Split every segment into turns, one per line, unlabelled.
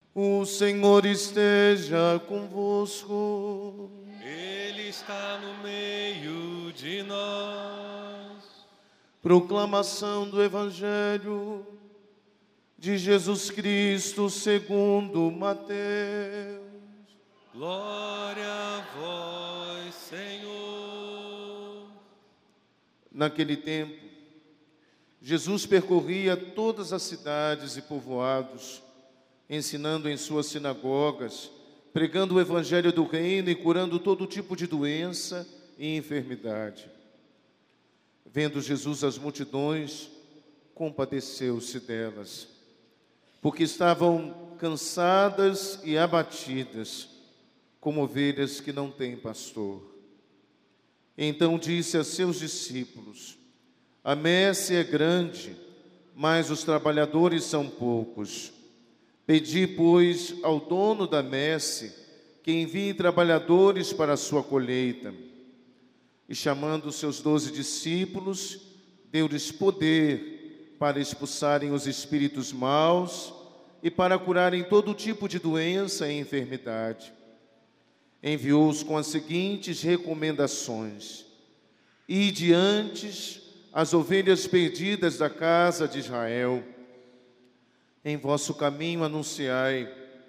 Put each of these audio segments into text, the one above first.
O Senhor esteja convosco.
Ele está no meio de nós.
Proclamação do Evangelho de Jesus Cristo segundo Mateus.
Glória a vós, Senhor.
Naquele tempo, Jesus percorria todas as cidades e povoados, ensinando em suas sinagogas, pregando o evangelho do reino e curando todo tipo de doença e enfermidade. Vendo Jesus as multidões, compadeceu-se delas, porque estavam cansadas e abatidas, como ovelhas que não têm pastor. Então disse a seus discípulos: a messe é grande, mas os trabalhadores são poucos. Pedi, pois, ao dono da messe que envie trabalhadores para a sua colheita. E chamando os seus 12 discípulos, deu-lhes poder para expulsarem os espíritos maus e para curarem todo tipo de doença e enfermidade. Enviou-os com as seguintes recomendações: ide antes as ovelhas perdidas da casa de Israel. Em vosso caminho anunciai: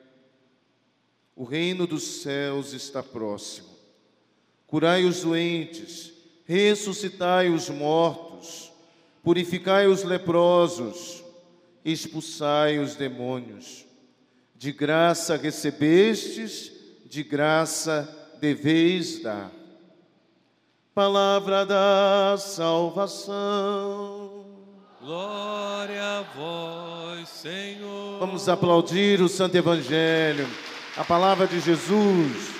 o reino dos céus está próximo. Curai os doentes, ressuscitai os mortos, purificai os leprosos, expulsai os demônios. De graça recebestes, de graça deveis dar. Palavra da salvação.
Glória a vós, Senhor.
Vamos aplaudir o Santo Evangelho, a palavra de Jesus.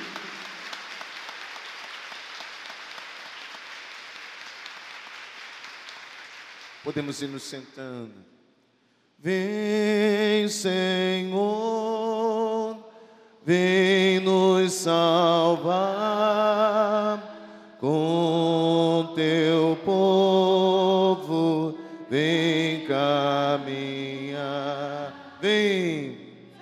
Podemos ir nos sentando. Vem, Senhor, vem nos salvar. Com teu povo vem caminhar. Vem,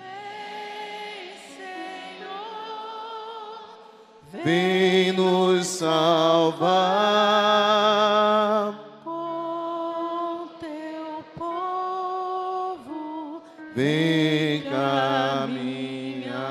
Senhor,
vem nos salvar.
com teu povo
Vem caminhar.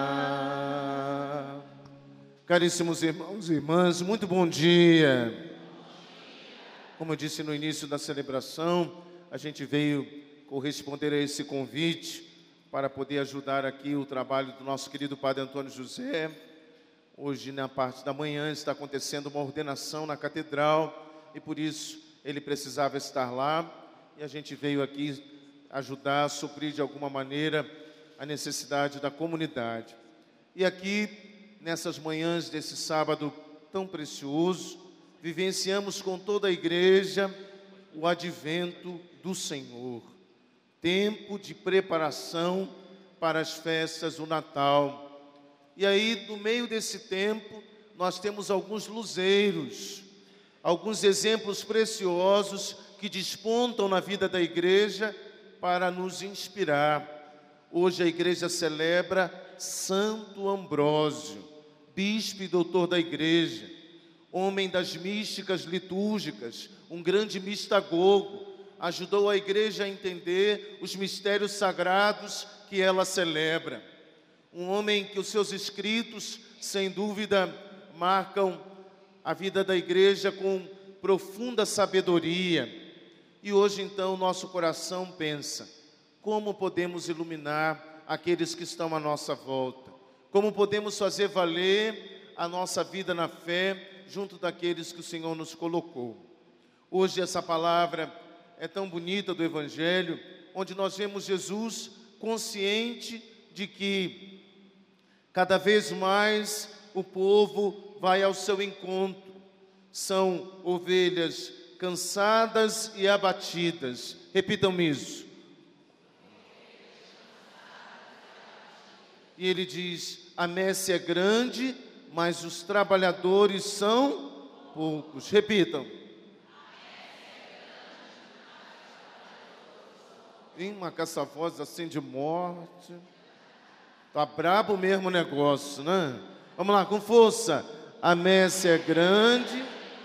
Caríssimos irmãos e irmãs, muito bom dia. Como eu disse no início da celebração, a gente veio corresponder a esse convite para poder ajudar aqui o trabalho do nosso querido Padre Antônio José. Hoje, na parte da manhã, está acontecendo uma ordenação na catedral e por isso ele precisava estar lá e a gente veio aqui ajudar a suprir de alguma maneira a necessidade da comunidade. E aqui, nessas manhãs desse sábado tão precioso, vivenciamos com toda a igreja o advento do Senhor, tempo de preparação para as festas do Natal. E aí, no meio desse tempo, nós temos alguns luzeiros, alguns exemplos preciosos que despontam na vida da igreja para nos inspirar. Hoje a igreja celebra Santo Ambrósio, bispo e doutor da igreja, homem das místicas litúrgicas, um grande mistagogo, ajudou a igreja a entender os mistérios sagrados que ela celebra. Um homem que os seus escritos, sem dúvida, marcam a vida da igreja com profunda sabedoria. E hoje, então, nosso coração pensa: como podemos iluminar aqueles que estão à nossa volta? Como podemos fazer valer a nossa vida na fé junto daqueles que o Senhor nos colocou? Hoje essa palavra é tão bonita do Evangelho, onde nós vemos Jesus consciente de que cada vez mais o povo vai ao seu encontro. São ovelhas cansadas e abatidas. Repitam isso. E ele diz: a messe é grande, mas os trabalhadores são poucos. Repitam. Em uma caça-voz assim de morte. Tá brabo mesmo o negócio, né? Vamos lá, com força. A messe é grande.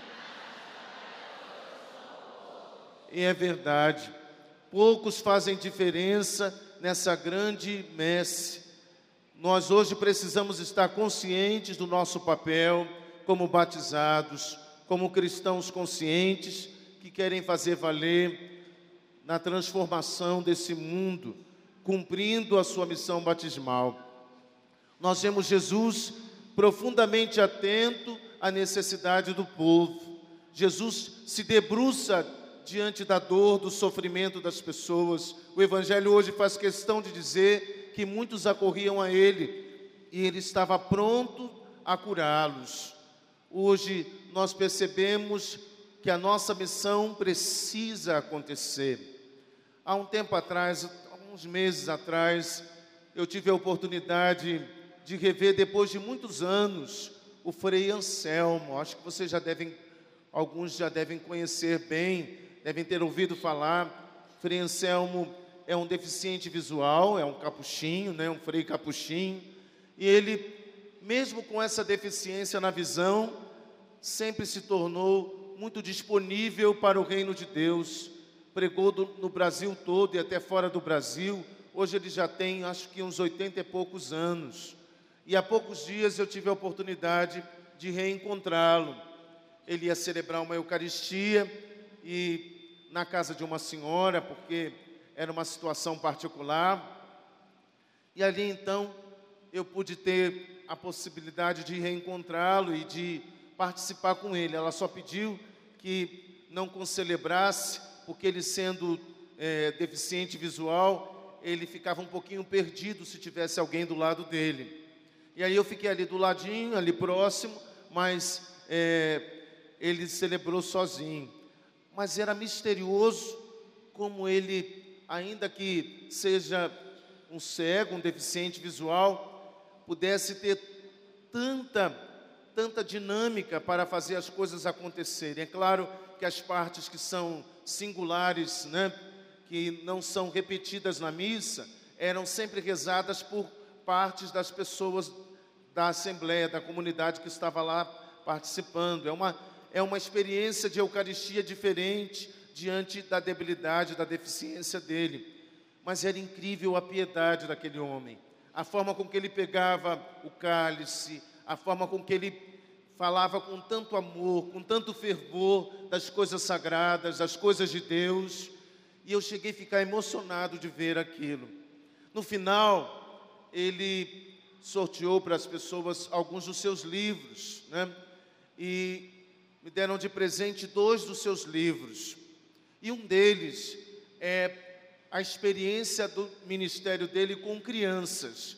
E é verdade. Poucos fazem diferença nessa grande messe. Nós hoje precisamos estar conscientes do nosso papel como batizados, como cristãos conscientes que querem fazer valer na transformação desse mundo, cumprindo a sua missão batismal. Nós vemos Jesus profundamente atento à necessidade do povo. Jesus se debruça diante da dor, do sofrimento das pessoas. O Evangelho hoje faz questão de dizer que muitos acorriam a Ele e Ele estava pronto a curá-los. Hoje nós percebemos que a nossa missão precisa acontecer. Há um tempo atrás, alguns meses atrás, eu tive a oportunidade de rever, depois de muitos anos, o Frei Anselmo. Acho que vocês alguns já devem conhecer bem, devem ter ouvido falar. Frei Anselmo é um deficiente visual, é um capuchinho, né, um frei capuchinho. E ele, mesmo com essa deficiência na visão, sempre se tornou muito disponível para o reino de Deus. Pregou no Brasil todo e até fora do Brasil. Hoje ele já tem, acho que uns 80 e poucos anos. E há poucos dias eu tive a oportunidade de reencontrá-lo. Ele ia celebrar uma Eucaristia e na casa de uma senhora, porque era uma situação particular. E ali então eu pude ter a possibilidade de reencontrá-lo e de participar com ele. Ela só pediu que não concelebrasse, porque ele sendo deficiente visual, ele ficava um pouquinho perdido se tivesse alguém do lado dele. E aí eu fiquei ali do ladinho, ali próximo, mas ele celebrou sozinho. Mas era misterioso como ele, ainda que seja um cego, um deficiente visual, pudesse ter tanta dinâmica para fazer as coisas acontecerem. É claro que as partes que são singulares, né, que não são repetidas na missa, eram sempre rezadas por partes das pessoas da Assembleia, da comunidade que estava lá participando. É uma experiência de Eucaristia diferente diante da debilidade, da deficiência dele. Mas era incrível a piedade daquele homem, a forma com que ele pegava o cálice, a forma com que ele falava com tanto amor, com tanto fervor das coisas sagradas, das coisas de Deus. E eu cheguei a ficar emocionado de ver aquilo. No final, ele sorteou para as pessoas alguns dos seus livros, né? E me deram de presente 2 dos seus livros. E um deles é a experiência do ministério dele com crianças.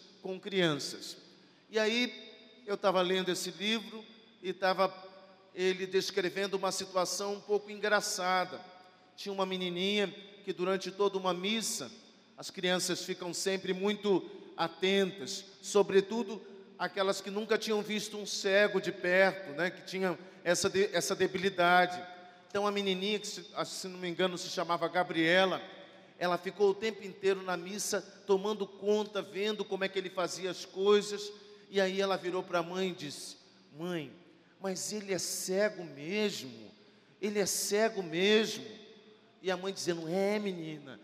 E aí, eu estava lendo esse livro e estava ele descrevendo uma situação um pouco engraçada. Tinha uma menininha que durante toda uma missa, as crianças ficam sempre muito atentas, sobretudo aquelas que nunca tinham visto um cego de perto, né, que tinham essa debilidade. Então a menininha, que se não me engano se chamava Gabriela, ela ficou o tempo inteiro na missa, tomando conta, vendo como é que ele fazia as coisas. E aí ela virou para a mãe e disse: mãe, mas ele é cego mesmo? Ele é cego mesmo? E a mãe dizendo: menina,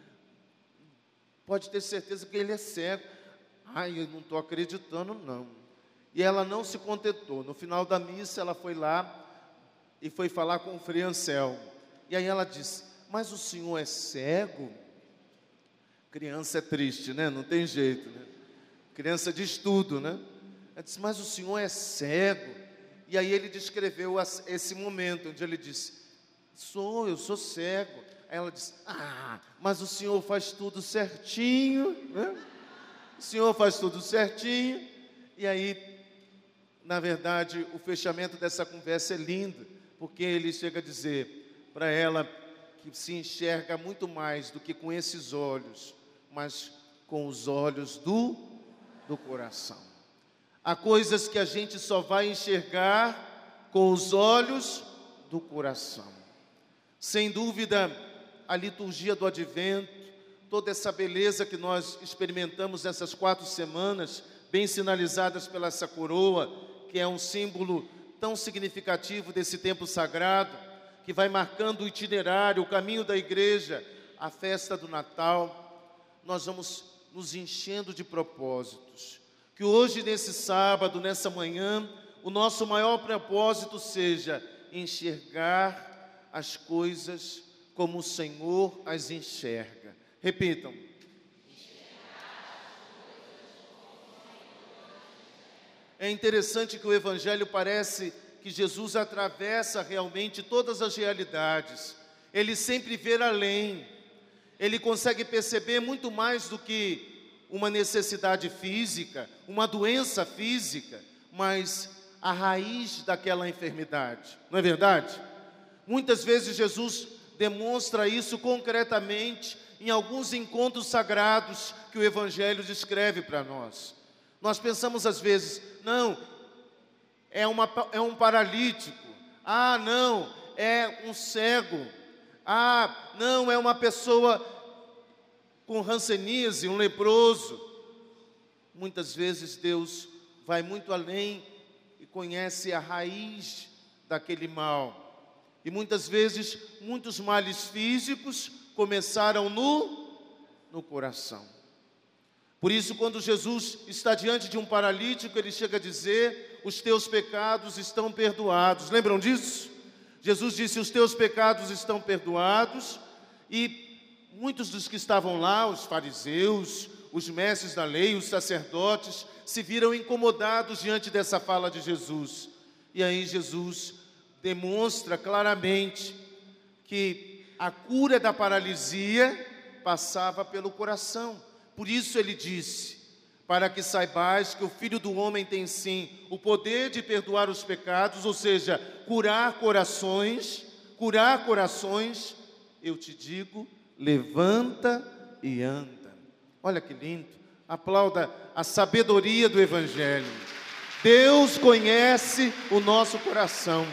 pode ter certeza que ele é cego. Ai, eu não estou acreditando não. E ela não se contentou. No final da missa ela foi lá e foi falar com o Frei Anselmo. E aí ela disse: mas o senhor é cego? Criança é triste, né? Não tem jeito, né? Criança diz tudo, né? Ela disse: mas o senhor é cego? E aí ele descreveu esse momento, onde ele disse: eu sou cego. Aí ela disse: mas o senhor faz tudo certinho, né? O senhor faz tudo certinho. E aí, na verdade, o fechamento dessa conversa é lindo, porque ele chega a dizer para ela que se enxerga muito mais do que com esses olhos, mas com os olhos do coração. Há coisas que a gente só vai enxergar com os olhos do coração. Sem dúvida, a liturgia do Advento, toda essa beleza que nós experimentamos nessas 4 semanas, bem sinalizadas pela essa coroa, que é um símbolo tão significativo desse tempo sagrado, que vai marcando o itinerário, o caminho da igreja, a festa do Natal. Nós vamos nos enchendo de propósitos. Que hoje, nesse sábado, nessa manhã, o nosso maior propósito seja enxergar as coisas como o Senhor as enxerga. Repitam. É interessante que o Evangelho parece que Jesus atravessa realmente todas as realidades. Ele sempre vê além. Ele consegue perceber muito mais do que uma necessidade física, uma doença física, mas a raiz daquela enfermidade. Não é verdade? Muitas vezes Jesus demonstra isso concretamente em alguns encontros sagrados que o Evangelho descreve para nós. Nós pensamos às vezes, não, é um paralítico. Ah, não, é um cego. Ah, não, é uma pessoa com hanseníase, um leproso. Muitas vezes Deus vai muito além e conhece a raiz daquele mal. E muitas vezes, muitos males físicos começaram no coração. Por isso, quando Jesus está diante de um paralítico, ele chega a dizer: os teus pecados estão perdoados. Lembram disso? Jesus disse: os teus pecados estão perdoados. E muitos dos que estavam lá, os fariseus, os mestres da lei, os sacerdotes, se viram incomodados diante dessa fala de Jesus. E aí Jesus demonstra claramente que a cura da paralisia passava pelo coração. Por isso ele disse: para que saibais que o Filho do Homem tem sim o poder de perdoar os pecados, ou seja, curar corações, eu te digo, levanta e anda. Olha que lindo, aplauda a sabedoria do Evangelho. Deus conhece o nosso coração.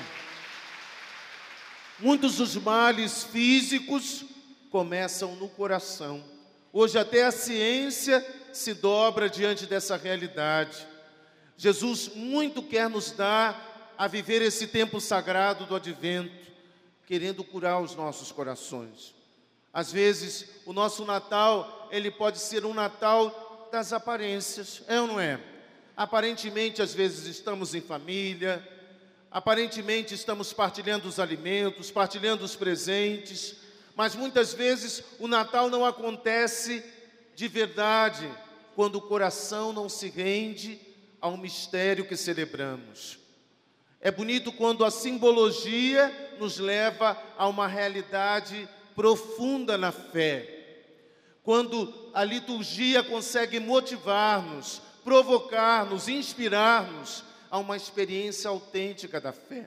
Muitos dos males físicos começam no coração. Hoje até a ciência se dobra diante dessa realidade. Jesus muito quer nos dar a viver esse tempo sagrado do Advento, querendo curar os nossos corações. Às vezes, o nosso Natal, ele pode ser um Natal das aparências, é ou não é? Aparentemente, às vezes, estamos em família, aparentemente estamos partilhando os alimentos, partilhando os presentes, mas muitas vezes o Natal não acontece de verdade quando o coração não se rende ao mistério que celebramos. É bonito quando a simbologia nos leva a uma realidade profunda na fé. Quando a liturgia consegue motivar-nos, provocar-nos, inspirar-nos a uma experiência autêntica da fé.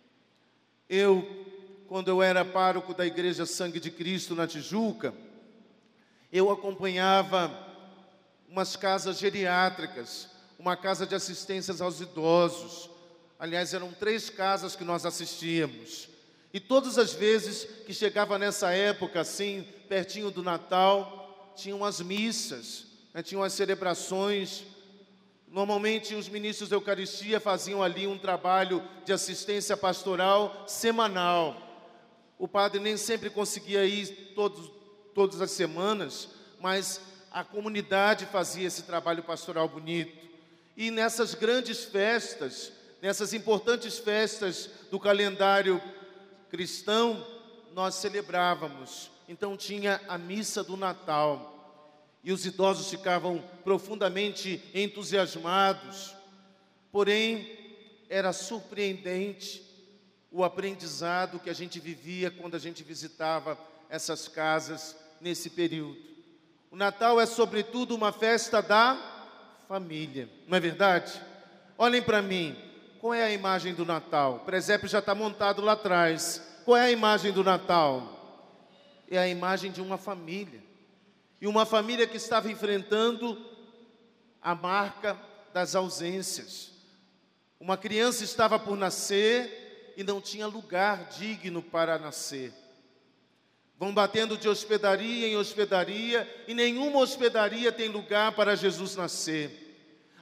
Quando eu era pároco da Igreja Sangue de Cristo na Tijuca, eu acompanhava umas casas geriátricas, uma casa de assistências aos idosos. Aliás, eram 3 casas que nós assistíamos. E todas as vezes que chegava nessa época, assim, pertinho do Natal, tinham as missas, tinham as celebrações. Normalmente os ministros da Eucaristia faziam ali um trabalho de assistência pastoral semanal. O padre nem sempre conseguia ir todas as semanas, mas a comunidade fazia esse trabalho pastoral bonito. E nessas grandes festas, nessas importantes festas do calendário cristão, nós celebrávamos. Então tinha a missa do Natal. E os idosos ficavam profundamente entusiasmados. Porém, era surpreendente o aprendizado que a gente vivia quando a gente visitava essas casas nesse período. O Natal é, sobretudo, uma festa da família, não é verdade? Olhem para mim, qual é a imagem do Natal? O presépio já está montado lá atrás. Qual é a imagem do Natal? É a imagem de uma família. E uma família que estava enfrentando a marca das ausências. Uma criança estava por nascer e não tinha lugar digno para nascer. Vão batendo de hospedaria em hospedaria e nenhuma hospedaria tem lugar para Jesus nascer.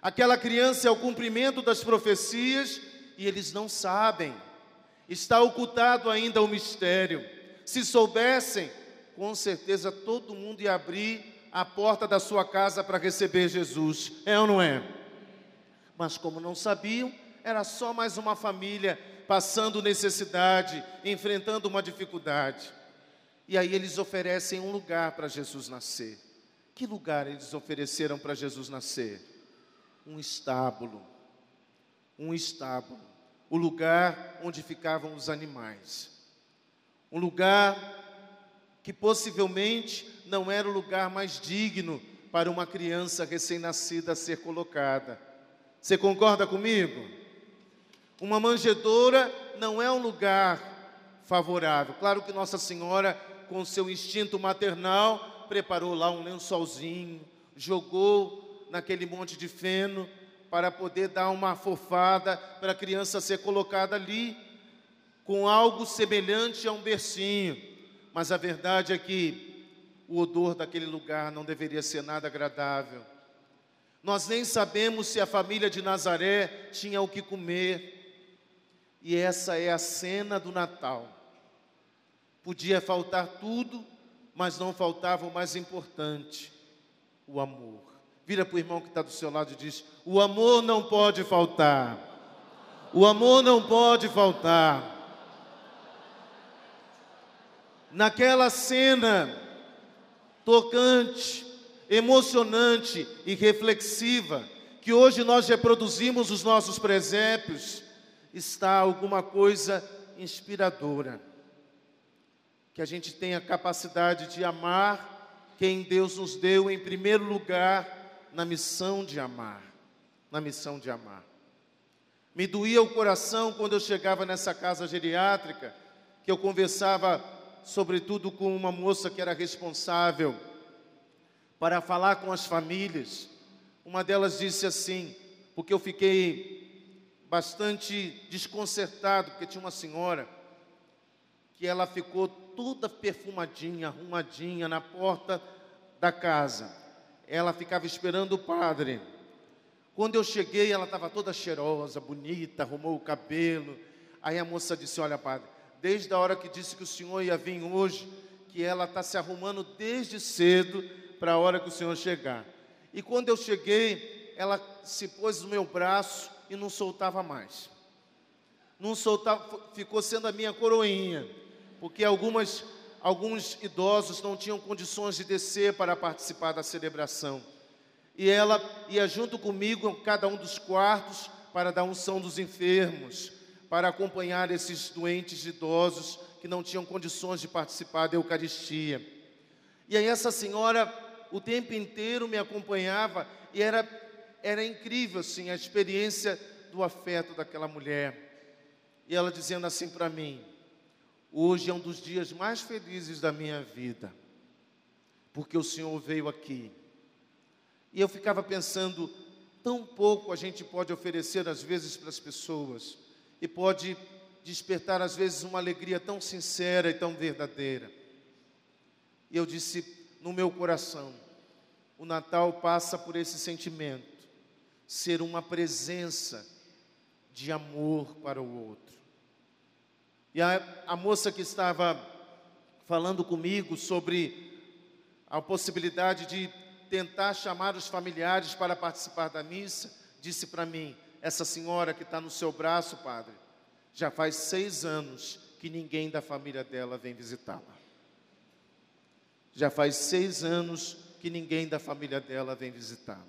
Aquela criança é o cumprimento das profecias e eles não sabem. Está ocultado ainda o mistério. Se soubessem, com certeza todo mundo ia abrir a porta da sua casa para receber Jesus. É ou não é? Mas como não sabiam, era só mais uma família passando necessidade, enfrentando uma dificuldade. E aí eles oferecem um lugar para Jesus nascer. Que lugar eles ofereceram para Jesus nascer? Um estábulo. Um estábulo. O lugar onde ficavam os animais. Um lugar que possivelmente não era o lugar mais digno para uma criança recém-nascida ser colocada. Você concorda comigo? Uma manjedoura não é um lugar favorável. Claro que Nossa Senhora, com seu instinto maternal, preparou lá um lençolzinho, jogou naquele monte de feno para poder dar uma afofada para a criança ser colocada ali, com algo semelhante a um bercinho. Mas a verdade é que o odor daquele lugar não deveria ser nada agradável. Nós nem sabemos se a família de Nazaré tinha o que comer. E essa é a cena do Natal. Podia faltar tudo, mas não faltava o mais importante, o amor. Vira para o irmão que está do seu lado e diz: o amor não pode faltar. O amor não pode faltar. Naquela cena tocante, emocionante e reflexiva, que hoje nós reproduzimos os nossos presépios, está alguma coisa inspiradora. Que a gente tenha capacidade de amar quem Deus nos deu em primeiro lugar na missão de amar. Na missão de amar. Me doía o coração quando eu chegava nessa casa geriátrica, que eu conversava sobretudo com uma moça que era responsável para falar com as famílias. Uma delas disse assim, porque eu fiquei bastante desconcertado, porque tinha uma senhora que ela ficou toda perfumadinha, arrumadinha na porta da casa. Ela ficava esperando o padre. Quando eu cheguei, ela estava toda cheirosa, bonita, arrumou o cabelo. Aí a moça disse: olha, padre, desde a hora que disse que o senhor ia vir hoje, que ela está se arrumando desde cedo para a hora que o senhor chegar. E quando eu cheguei, ela se pôs no meu braço e não soltava mais. Não soltava, ficou sendo a minha coroinha, porque alguns idosos não tinham condições de descer para participar da celebração. E ela ia junto comigo em cada um dos quartos para dar unção dos enfermos, para acompanhar esses doentes idosos que não tinham condições de participar da Eucaristia. E aí essa senhora o tempo inteiro me acompanhava e era incrível assim, a experiência do afeto daquela mulher. E ela dizendo assim para mim: hoje é um dos dias mais felizes da minha vida, porque o Senhor veio aqui. E eu ficava pensando, tão pouco a gente pode oferecer às vezes para as pessoas, e pode despertar às vezes uma alegria tão sincera e tão verdadeira. E eu disse no meu coração, o Natal passa por esse sentimento, ser uma presença de amor para o outro. E a moça que estava falando comigo sobre a possibilidade de tentar chamar os familiares para participar da missa, disse para mim: essa senhora que está no seu braço, padre, já faz 6 anos que ninguém da família dela vem visitá-la. Já faz 6 anos que ninguém da família dela vem visitá-la.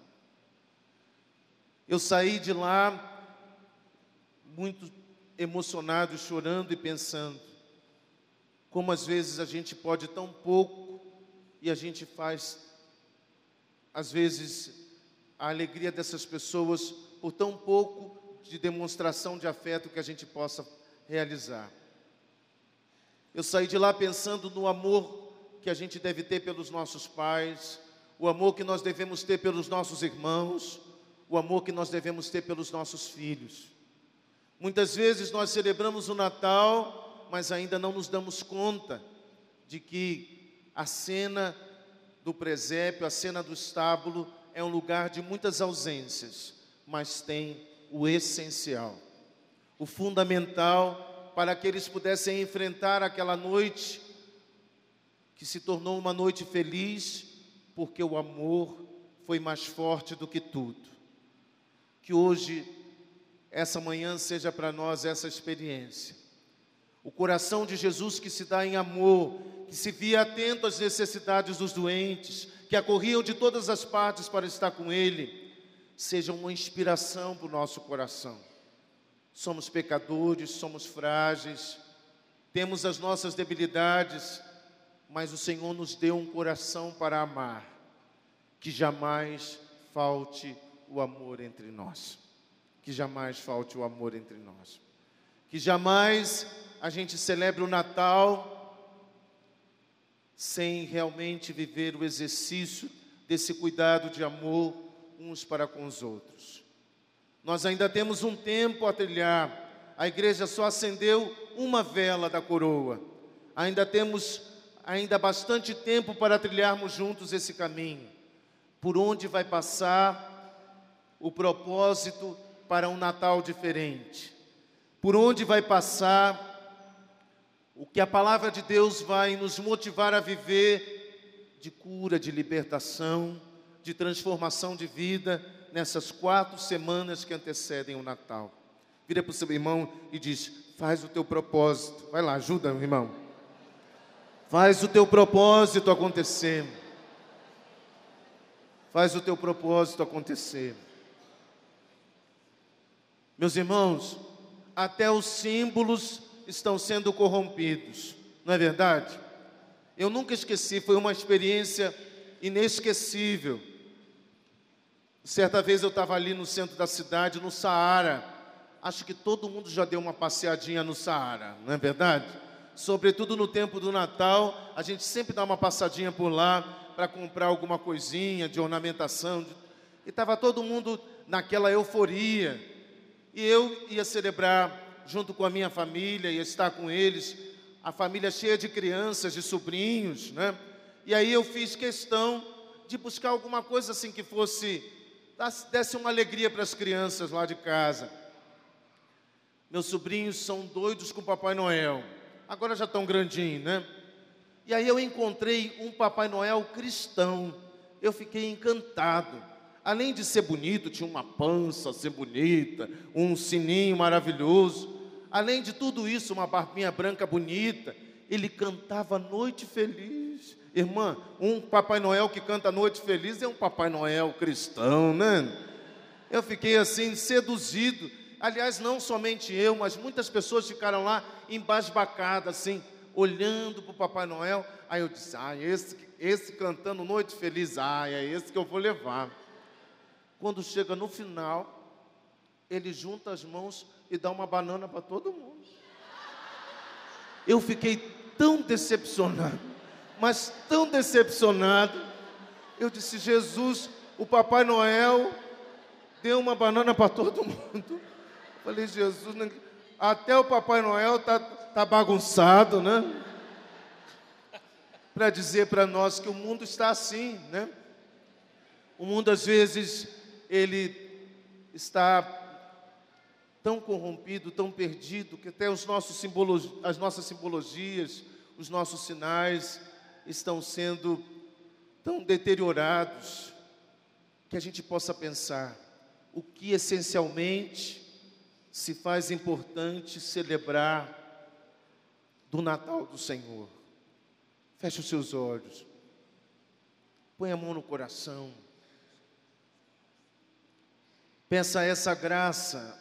Eu saí de lá muito emocionado, chorando e pensando como às vezes a gente pode tão pouco e a gente faz, às vezes, a alegria dessas pessoas por tão pouco de demonstração de afeto que a gente possa realizar. Eu saí de lá pensando no amor que a gente deve ter pelos nossos pais, o amor que nós devemos ter pelos nossos irmãos, o amor que nós devemos ter pelos nossos filhos. Muitas vezes nós celebramos o Natal, mas ainda não nos damos conta de que a cena do presépio, a cena do estábulo, é um lugar de muitas ausências. mas tem o essencial, o fundamental para que eles pudessem enfrentar aquela noite que se tornou uma noite feliz, porque o amor foi mais forte do que tudo. Que hoje, essa manhã, seja para nós essa experiência. O coração de Jesus que se dá em amor, que se via atento às necessidades dos doentes, que acorriam de todas as partes para estar com Ele, seja uma inspiração para o nosso coração. Somos pecadores, somos frágeis, temos as nossas debilidades, mas o Senhor nos deu um coração para amar, que jamais falte o amor entre nós, que jamais falte o amor entre nós, que jamais a gente celebre o Natal sem realmente viver o exercício desse cuidado de amor uns para com os outros. Nós ainda temos um tempo a trilhar, a igreja só acendeu uma vela da coroa, temos bastante tempo para trilharmos juntos esse caminho. Por onde vai passar o propósito para um Natal diferente? Por onde vai passar o que a palavra de Deus vai nos motivar a viver de cura, de libertação, de transformação de vida nessas 4 semanas que antecedem o Natal? Vira para o seu irmão e diz: faz o teu propósito. Vai lá, ajuda o irmão. Faz o teu propósito acontecer. Faz o teu propósito acontecer. Meus irmãos, até os símbolos estão sendo corrompidos, não é verdade? Eu nunca esqueci, foi uma experiência inesquecível. Certa vez eu estava ali no centro da cidade, no Saara. Acho que todo mundo já deu uma passeadinha no Saara, não é verdade? Sobretudo no tempo do Natal, a gente sempre dá uma passadinha por lá para comprar alguma coisinha de ornamentação. E estava todo mundo naquela euforia. E eu ia celebrar junto com a minha família, ia estar com eles, a família cheia de crianças, de sobrinhos, né? E aí eu fiz questão de buscar alguma coisa assim que desse uma alegria para as crianças lá de casa. Meus sobrinhos são doidos com o Papai Noel. Agora já estão grandinhos, né? E aí eu encontrei um Papai Noel cristão. Eu fiquei encantado. Além de ser bonito, tinha uma pança assim bonita, um sininho maravilhoso. Além de tudo isso, uma barbinha branca bonita. Ele cantava Noite Feliz. Irmã, um Papai Noel que canta Noite Feliz é um Papai Noel cristão, né? Eu fiquei assim seduzido. Aliás, não somente eu, mas muitas pessoas ficaram lá embasbacadas, assim, olhando para o Papai Noel. Aí eu disse: esse cantando Noite Feliz, é esse que eu vou levar. Quando chega no final, ele junta as mãos e dá uma banana para todo mundo. Eu fiquei tão decepcionado, mas tão decepcionado. Eu disse: Jesus, o Papai Noel deu uma banana para todo mundo. Falei: Jesus, até o Papai Noel tá bagunçado, né? Para dizer para nós que o mundo está assim, né? O mundo às vezes ele está tão corrompido, tão perdido, que até as nossas simbologias, os nossos sinais estão sendo tão deteriorados, que a gente possa pensar o que essencialmente se faz importante celebrar do Natal do Senhor. Feche os seus olhos, põe a mão no coração, peça essa graça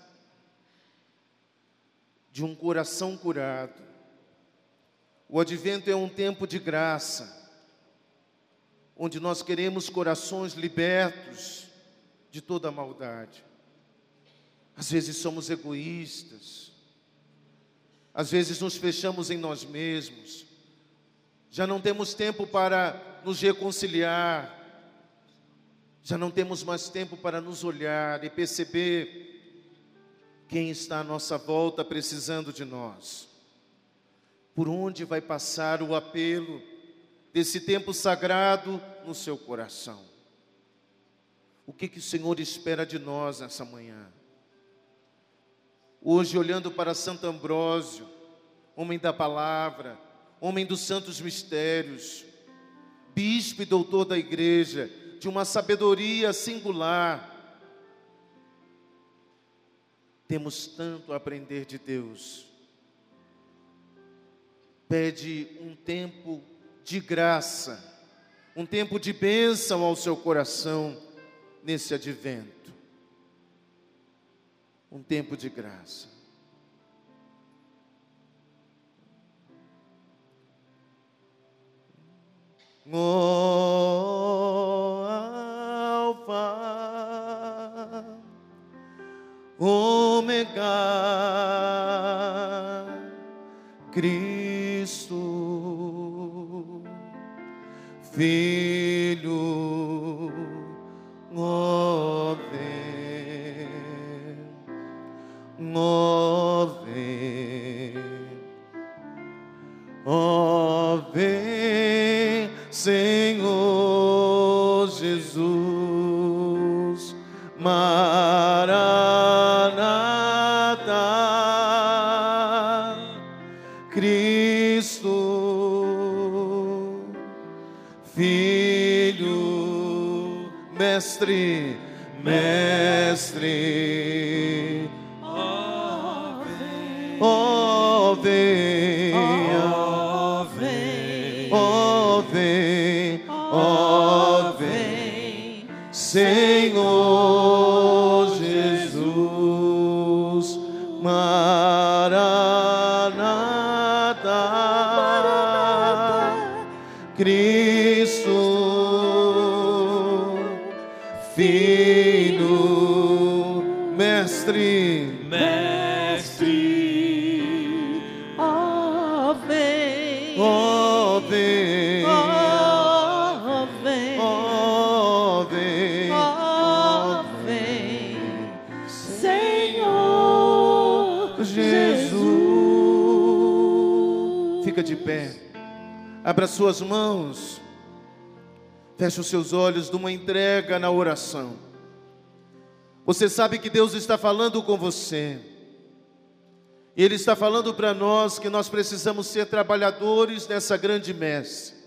de um coração curado. O advento é um tempo de graça, onde nós queremos corações libertos de toda a maldade. Às vezes somos egoístas, às vezes nos fechamos em nós mesmos, já não temos tempo para nos reconciliar, já não temos mais tempo para nos olhar e perceber quem está à nossa volta precisando de nós. Por onde vai passar o apelo desse tempo sagrado no seu coração? O que o Senhor espera de nós nessa manhã? Hoje, olhando para Santo Ambrósio, homem da palavra, homem dos santos mistérios, bispo e doutor da igreja, de uma sabedoria singular, temos tanto a aprender de Deus. Pede um tempo de graça, um tempo de bênção ao seu coração nesse advento. Um tempo de graça. Alfa, Ômega, Cristo, Filho, ó vem, Senhor Jesus, Maranata, Cristo, Filho, Mestre, ó vem, Senhor Jesus, Maranata, Cristo, Filho, Mestre,
Ó vem,
ó vem,
ó vem,
ó vem,
ó vem, Senhor Jesus.
Fica de pé, abra suas mãos, feche os seus olhos numa entrega na oração. Você sabe que Deus está falando com você, e Ele está falando para nós que nós precisamos ser trabalhadores nessa grande messe.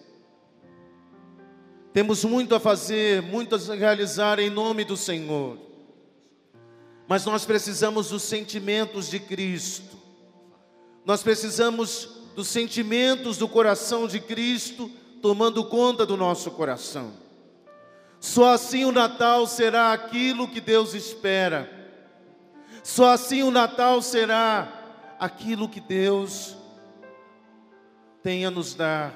Temos muito a fazer, muito a realizar em nome do Senhor, mas nós precisamos dos sentimentos de Cristo, nós precisamos dos sentimentos do coração de Cristo tomando conta do nosso coração. Só assim o Natal será aquilo que Deus espera. Só assim o Natal será aquilo que Deus tem a nos dar.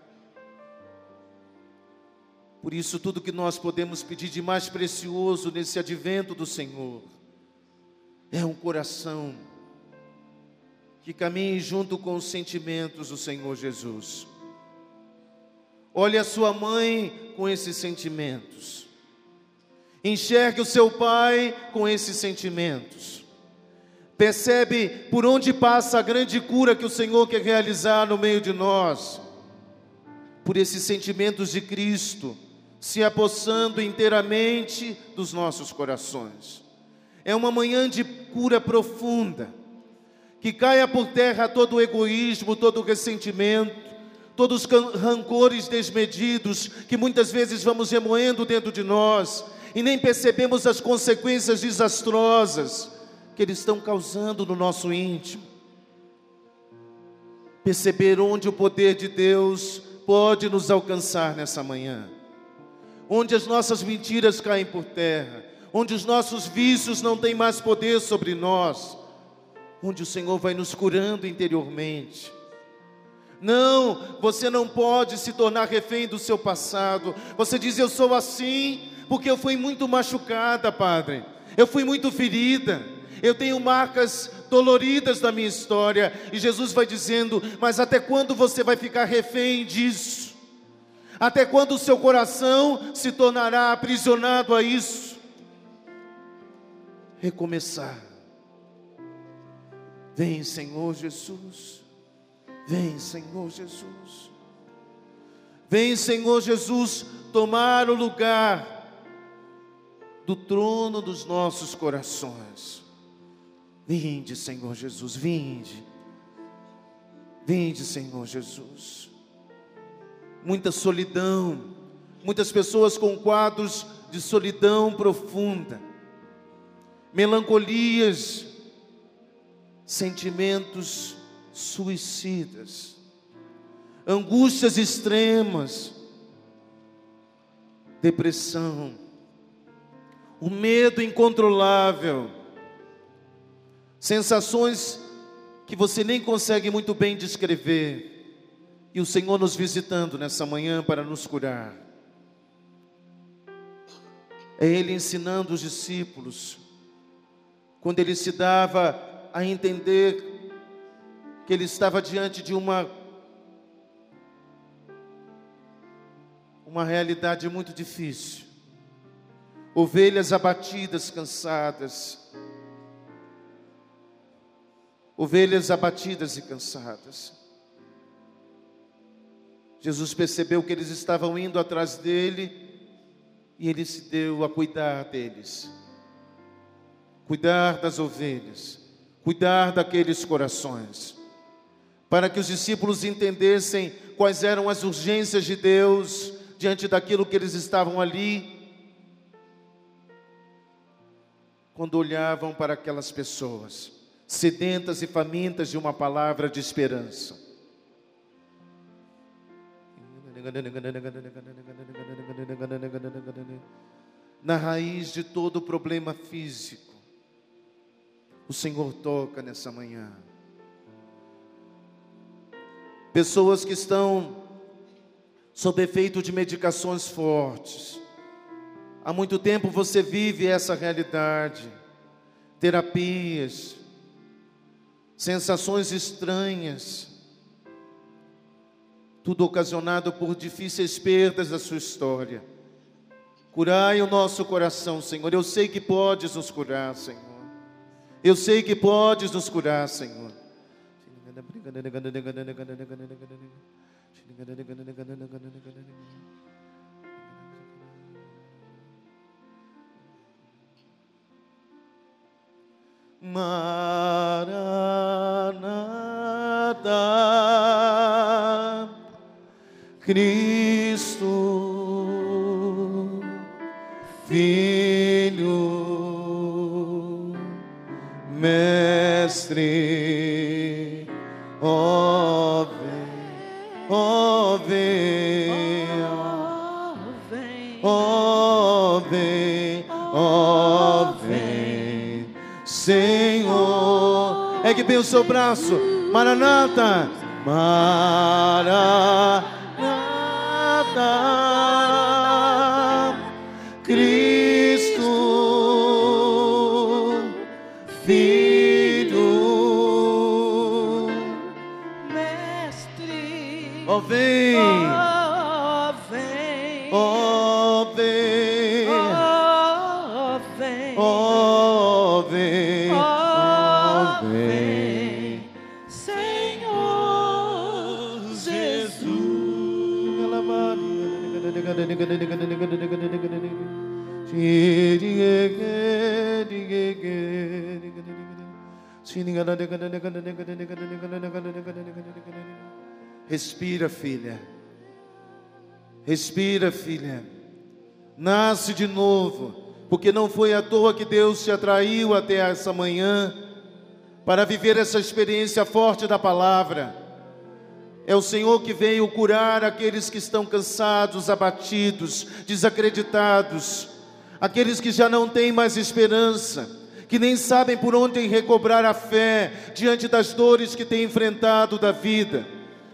Por isso, tudo que nós podemos pedir de mais precioso nesse advento do Senhor é um coração que caminhe junto com os sentimentos do Senhor Jesus. Olhe a sua mãe com esses sentimentos. Enxergue o seu pai com esses sentimentos. Percebe por onde passa a grande cura que o Senhor quer realizar no meio de nós. Por esses sentimentos de Cristo se apossando inteiramente dos nossos corações. É uma manhã de cura profunda. Que caia por terra todo o egoísmo, todo o ressentimento, todos os rancores desmedidos que muitas vezes vamos remoendo dentro de nós e nem percebemos as consequências desastrosas que eles estão causando no nosso íntimo. Perceber onde o poder de Deus pode nos alcançar nessa manhã, onde as nossas mentiras caem por terra, onde os nossos vícios não têm mais poder sobre nós, onde o Senhor vai nos curando interiormente. Não, você não pode se tornar refém do seu passado. Você diz, eu sou assim porque eu fui muito machucada, Padre. Eu fui muito ferida. Eu tenho marcas doloridas da minha história. E Jesus vai dizendo, mas até quando você vai ficar refém disso? Até quando o seu coração se tornará aprisionado a isso? Recomeçar. Vem, Senhor Jesus. Vem, Senhor Jesus. Vem, Senhor Jesus, tomar o lugar do trono dos nossos corações. Vinde, Senhor Jesus, vinde. Vinde, Senhor Jesus. Muita solidão, muitas pessoas com quadros de solidão profunda, melancolias, sentimentos suicidas, angústias extremas, depressão, o medo incontrolável, sensações que você nem consegue muito bem descrever, e o Senhor nos visitando nessa manhã para nos curar. É Ele ensinando os discípulos, quando Ele se dava a entender que Ele estava diante de uma realidade muito difícil. Ovelhas abatidas, cansadas. Ovelhas abatidas e cansadas. Jesus percebeu que eles estavam indo atrás dele e Ele se deu a cuidar deles. Cuidar das ovelhas, cuidar daqueles corações, para que os discípulos entendessem quais eram as urgências de Deus diante daquilo que eles estavam ali, quando olhavam para aquelas pessoas sedentas e famintas de uma palavra de esperança. Na raiz de todo problema físico, o Senhor toca nessa manhã. Pessoas que estão sob efeito de medicações fortes. Há muito tempo você vive essa realidade. Terapias, sensações estranhas, tudo ocasionado por difíceis perdas da sua história. Curai o nosso coração, Senhor. Eu sei que podes nos curar, Senhor. Eu sei que podes nos curar, Senhor. Maranata, Cristo, Filho, Mestre, ó vem, ó vem, ó vem, ó vem, Senhor. Ergue bem o seu braço, Maranata, Maranata, Cristo, Filho,
Mestre,
ó vem,
ó vem,
ó vem,
ó vem,
ó vem,
ó
ó vem,
Senhor Jesus.
Respira, filha. Respira, filha. Nasce de novo, porque não foi à toa que Deus te atraiu até essa manhã para viver essa experiência forte da palavra. É o Senhor que veio curar aqueles que estão cansados, abatidos, desacreditados, aqueles que já não têm mais esperança, que nem sabem por onde recobrar a fé diante das dores que têm enfrentado da vida.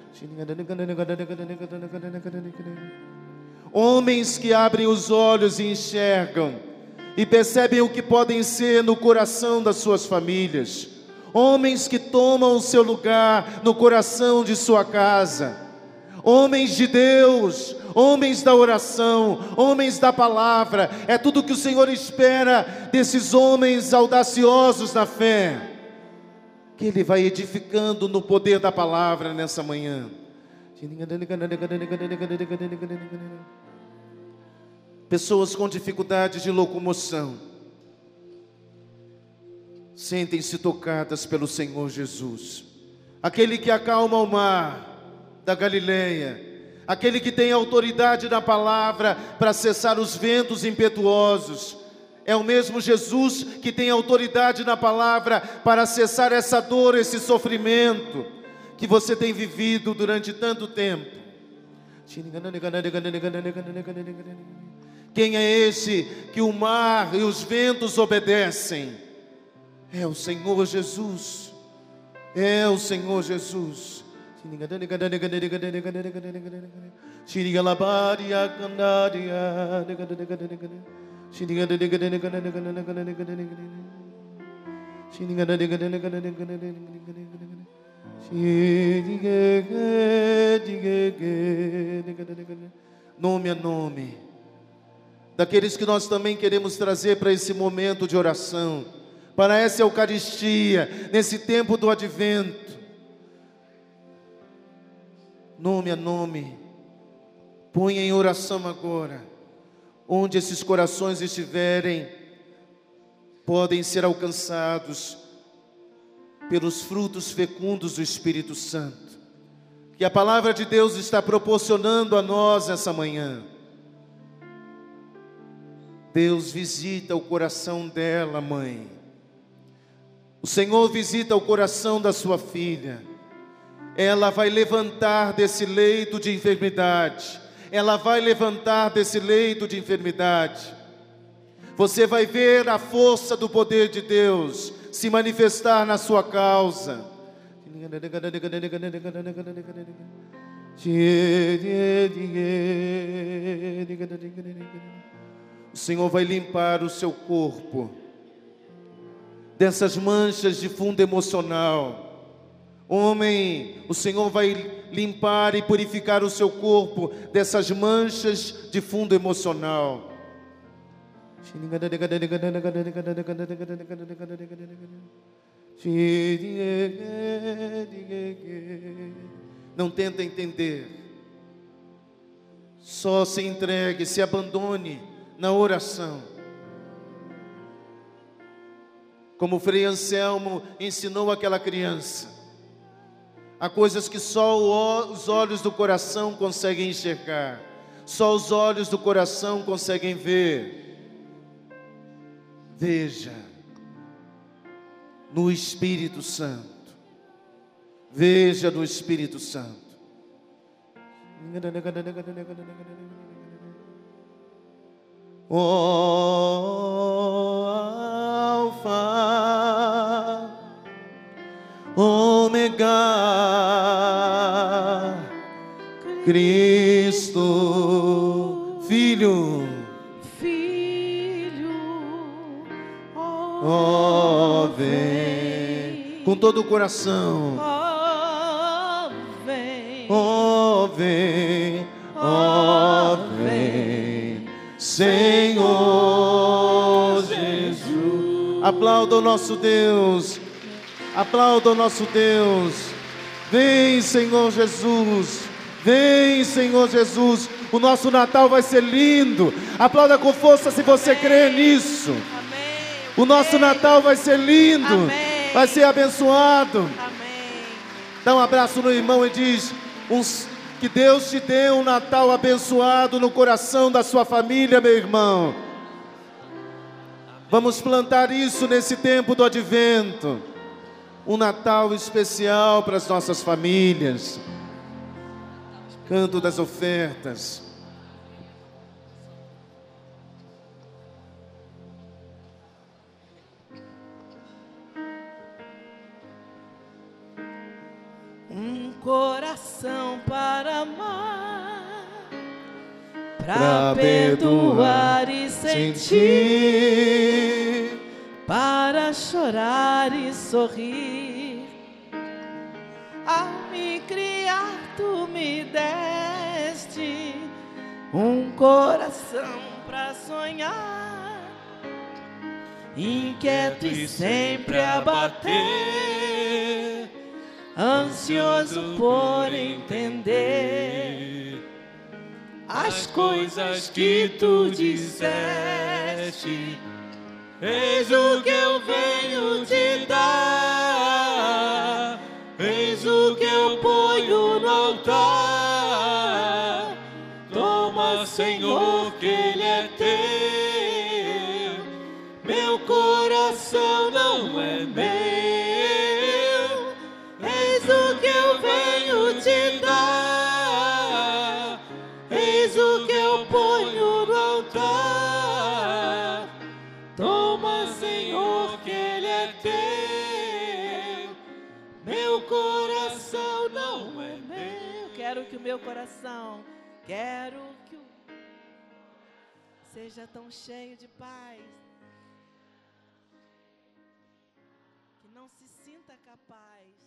Homens que abrem os olhos e enxergam e percebem o que podem ser no coração das suas famílias. Homens que tomam o seu lugar no coração de sua casa. Homens de Deus, homens da oração, homens da palavra. É tudo que o Senhor espera desses homens audaciosos na fé, que Ele vai edificando no poder da palavra nessa manhã. pessoas com dificuldade de locomoção, sentem-se tocadas pelo Senhor Jesus. Aquele que acalma o mar da Galileia, aquele que tem autoridade na palavra para cessar os ventos impetuosos, é o mesmo Jesus que tem autoridade na palavra para cessar essa dor, esse sofrimento que você tem vivido durante tanto tempo. Quem é esse que o mar e os ventos obedecem? É o Senhor Jesus. É o Senhor Jesus. Nome a nome daqueles que nós também queremos trazer para esse momento de oração, para essa Eucaristia, nesse tempo do Advento. Nome a nome, põe em oração agora. Onde esses corações estiverem, podem ser alcançados pelos frutos fecundos do Espírito Santo, que a palavra de Deus está proporcionando a nós essa manhã. Deus visita o coração dela, mãe. O Senhor visita o coração da sua filha. Ela vai levantar desse leito de enfermidade. Ela vai levantar desse leito de enfermidade. Você vai ver a força do poder de Deus se manifestar na sua causa. O Senhor vai limpar o seu corpo dessas manchas de fundo emocional. Homem, o Senhor vai limpar e purificar o seu corpo dessas manchas de fundo emocional. Não tenta entender, só se entregue, se abandone na oração. Como o Frei Anselmo ensinou aquela criança, há coisas que só os olhos do coração conseguem enxergar, só os olhos do coração conseguem ver. Veja no Espírito Santo, veja no Espírito Santo. Alfa, Ômega, Cristo, Filho, ó, vem com todo o coração, ó, vem, ó, vem, ó, vem, Senhor Jesus. Aplauda o nosso Deus, aplauda o nosso Deus. Vem, Senhor Jesus, vem, Senhor Jesus. O nosso Natal vai ser lindo. Aplauda com força se você crê nisso. O nosso Natal vai ser lindo. Amém. Vai ser abençoado. Amém. Dá um abraço no irmão e diz: que Deus te dê um Natal abençoado no coração da sua família, meu irmão. Vamos plantar isso nesse tempo do Advento. Um Natal especial para as nossas famílias. Canto das ofertas.
Um coração para amar, para perdoar e sentir, para chorar e sorrir. Ao me criar, tu me deste um coração para sonhar, inquieto e sempre a bater, ansioso por entender as coisas que tu disseste.
Eis o que eu venho te dar, eis o que eu ponho no altar. Toma, Senhor, que Ele é teu. Meu coração não é meu. Eis o que eu venho te dar, eis o que eu ponho no altar. Toma, Senhor, que Ele é teu. Meu coração não é meu.
Quero que o meu coração, quero que o seja tão cheio de paz, que não se sinta capaz